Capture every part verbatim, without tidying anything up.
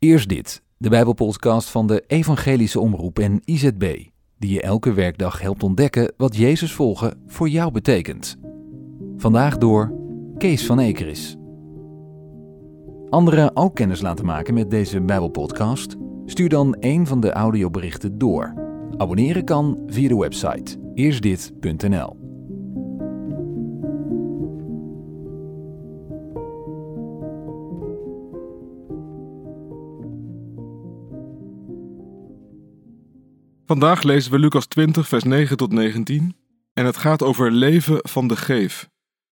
Eerst dit, de Bijbelpodcast van de Evangelische Omroep en I Z B, die je elke werkdag helpt ontdekken wat Jezus volgen voor jou betekent. Vandaag door Kees van Ekeris. Anderen ook kennis laten maken met deze Bijbelpodcast? Stuur dan een van de audioberichten door. Abonneren kan via de website eerstdit punt n l. Vandaag lezen we Lucas twintig, vers negen tot negentien en het gaat over leven van de geef.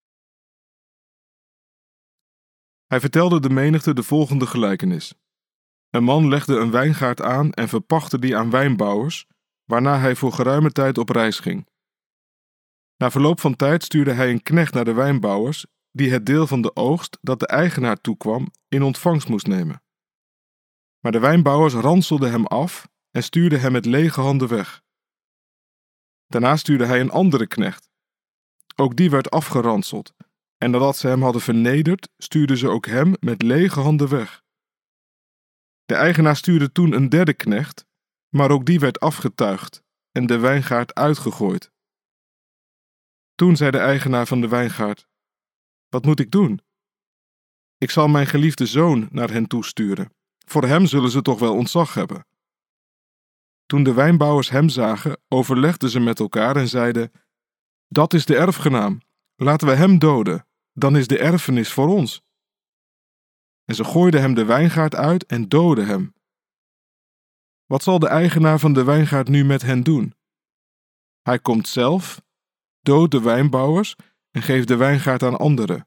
Hij vertelde de menigte de volgende gelijkenis. Een man legde een wijngaard aan en verpachtte die aan wijnbouwers, waarna hij voor geruime tijd op reis ging. Na verloop van tijd stuurde hij een knecht naar de wijnbouwers, die het deel van de oogst dat de eigenaar toekwam in ontvangst moest nemen. Maar de wijnbouwers ranselden hem af en stuurden hem met lege handen weg. Daarna stuurde hij een andere knecht. Ook die werd afgeranseld, en nadat ze hem hadden vernederd, stuurden ze ook hem met lege handen weg. De eigenaar stuurde toen een derde knecht, maar ook die werd afgetuigd en de wijngaard uitgegooid. Toen zei de eigenaar van de wijngaard: "Wat moet ik doen? Ik zal mijn geliefde zoon naar hen toesturen. Voor hem zullen ze toch wel ontzag hebben." Toen de wijnbouwers hem zagen, overlegden ze met elkaar en zeiden: "Dat is de erfgenaam. Laten we hem doden, dan is de erfenis voor ons." En ze gooiden hem de wijngaard uit en doodden hem. Wat zal de eigenaar van de wijngaard nu met hen doen? Hij komt zelf, doodt de wijnbouwers en geeft de wijngaard aan anderen.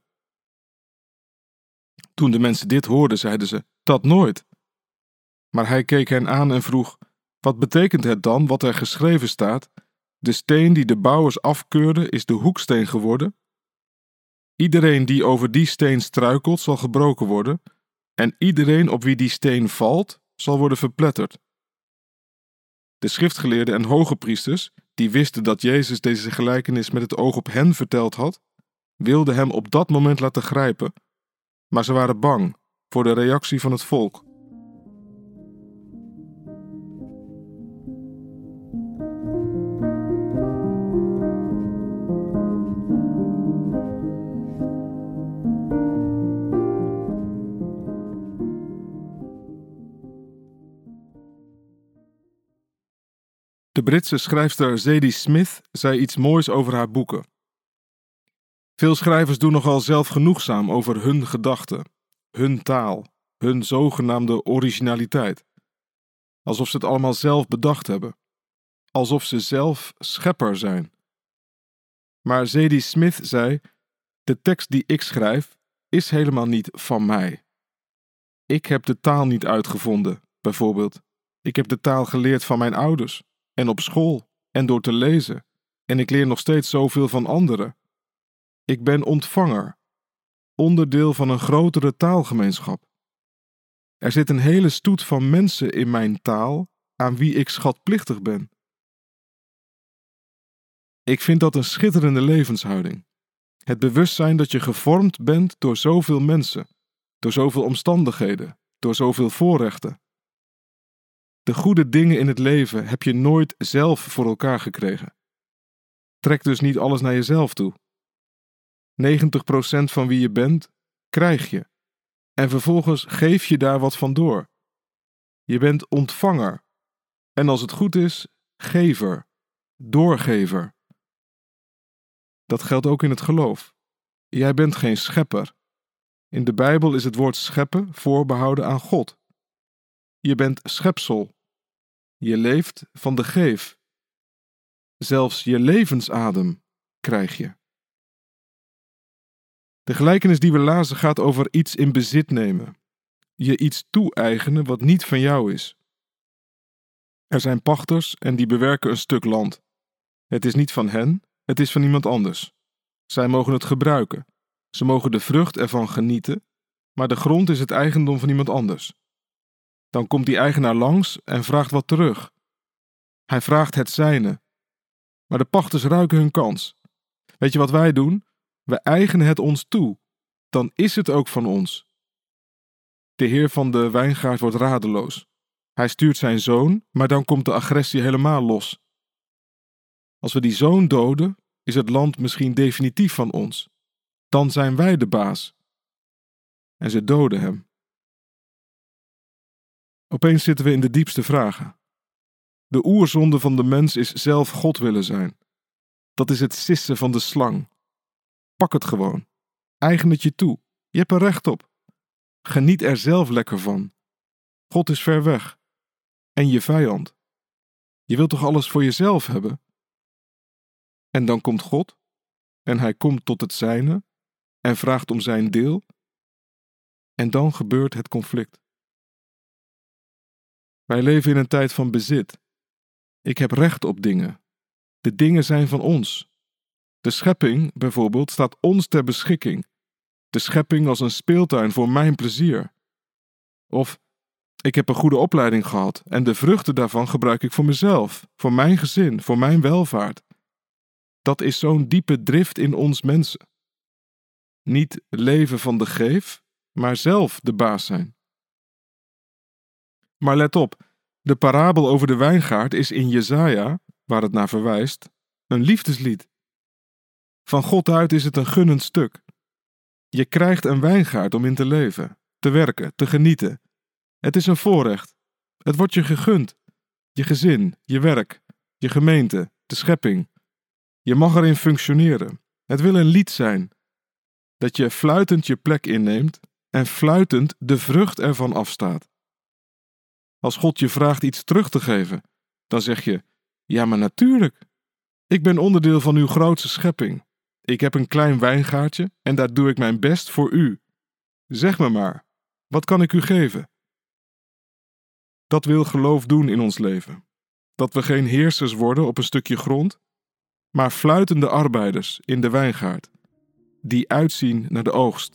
Toen de mensen dit hoorden, zeiden ze: "Dat nooit." Maar hij keek hen aan en vroeg: "Wat betekent het dan wat er geschreven staat? De steen die de bouwers afkeurden is de hoeksteen geworden. Iedereen die over die steen struikelt zal gebroken worden, en iedereen op wie die steen valt zal worden verpletterd." De schriftgeleerden en hoge priesters, die wisten dat Jezus deze gelijkenis met het oog op hen verteld had, wilden hem op dat moment laten grijpen, maar ze waren bang voor de reactie van het volk. De Britse schrijfster Zadie Smith zei iets moois over haar boeken. Veel schrijvers doen nogal zelfgenoegzaam over hun gedachten, hun taal, hun zogenaamde originaliteit. Alsof ze het allemaal zelf bedacht hebben. Alsof ze zelf schepper zijn. Maar Zadie Smith zei: "De tekst die ik schrijf is helemaal niet van mij. Ik heb de taal niet uitgevonden, bijvoorbeeld. Ik heb de taal geleerd van mijn ouders. En op school, en door te lezen, en ik leer nog steeds zoveel van anderen. Ik ben ontvanger, onderdeel van een grotere taalgemeenschap. Er zit een hele stoet van mensen in mijn taal aan wie ik schatplichtig ben." Ik vind dat een schitterende levenshouding. Het bewustzijn dat je gevormd bent door zoveel mensen, door zoveel omstandigheden, door zoveel voorrechten. De goede dingen in het leven heb je nooit zelf voor elkaar gekregen. Trek dus niet alles naar jezelf toe. negentig procent van wie je bent, krijg je. En vervolgens geef je daar wat van door. Je bent ontvanger. En als het goed is, gever, doorgever. Dat geldt ook in het geloof. Jij bent geen schepper. In de Bijbel is het woord scheppen voorbehouden aan God. Je bent schepsel. Je leeft van de geef. Zelfs je levensadem krijg je. De gelijkenis die we lazen gaat over iets in bezit nemen. Je iets toe-eigenen wat niet van jou is. Er zijn pachters en die bewerken een stuk land. Het is niet van hen, het is van iemand anders. Zij mogen het gebruiken. Ze mogen de vrucht ervan genieten, maar de grond is het eigendom van iemand anders. Dan komt die eigenaar langs en vraagt wat terug. Hij vraagt het zijne. Maar de pachters ruiken hun kans. Weet je wat wij doen? We eigenen het ons toe. Dan is het ook van ons. De heer van de wijngaard wordt radeloos. Hij stuurt zijn zoon, maar dan komt de agressie helemaal los. Als we die zoon doden, is het land misschien definitief van ons. Dan zijn wij de baas. En ze doden hem. Opeens zitten we in de diepste vragen. De oerzonde van de mens is zelf God willen zijn. Dat is het sissen van de slang. Pak het gewoon. Eigen het je toe. Je hebt er recht op. Geniet er zelf lekker van. God is ver weg. En je vijand. Je wilt toch alles voor jezelf hebben? En dan komt God. En hij komt tot het zijne. En vraagt om zijn deel. En dan gebeurt het conflict. Wij leven in een tijd van bezit. Ik heb recht op dingen. De dingen zijn van ons. De schepping, bijvoorbeeld, staat ons ter beschikking. De schepping als een speeltuin voor mijn plezier. Of, ik heb een goede opleiding gehad en de vruchten daarvan gebruik ik voor mezelf, voor mijn gezin, voor mijn welvaart. Dat is zo'n diepe drift in ons mensen. Niet leven van de geef, maar zelf de baas zijn. Maar let op, de parabel over de wijngaard is in Jesaja, waar het naar verwijst, een liefdeslied. Van God uit is het een gunnend stuk. Je krijgt een wijngaard om in te leven, te werken, te genieten. Het is een voorrecht. Het wordt je gegund. Je gezin, je werk, je gemeente, de schepping. Je mag erin functioneren. Het wil een lied zijn. Dat je fluitend je plek inneemt en fluitend de vrucht ervan afstaat. Als God je vraagt iets terug te geven, dan zeg je, ja maar natuurlijk. Ik ben onderdeel van uw grootste schepping. Ik heb een klein wijngaardje en daar doe ik mijn best voor u. Zeg me maar, wat kan ik u geven? Dat wil geloof doen in ons leven. Dat we geen heersers worden op een stukje grond, maar fluitende arbeiders in de wijngaard, die uitzien naar de oogst.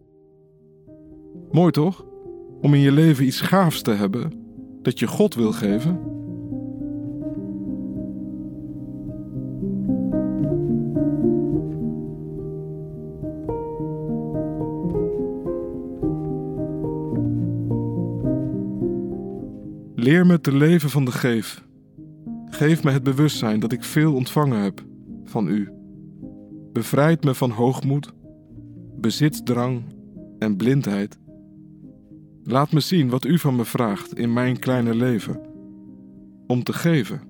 Mooi toch? Om in je leven iets gaafs te hebben dat je God wil geven. Leer me te leven van de geef. Geef me het bewustzijn dat ik veel ontvangen heb van u. Bevrijd me van hoogmoed, bezitsdrang en blindheid. Laat me zien wat u van me vraagt in mijn kleine leven. Om te geven.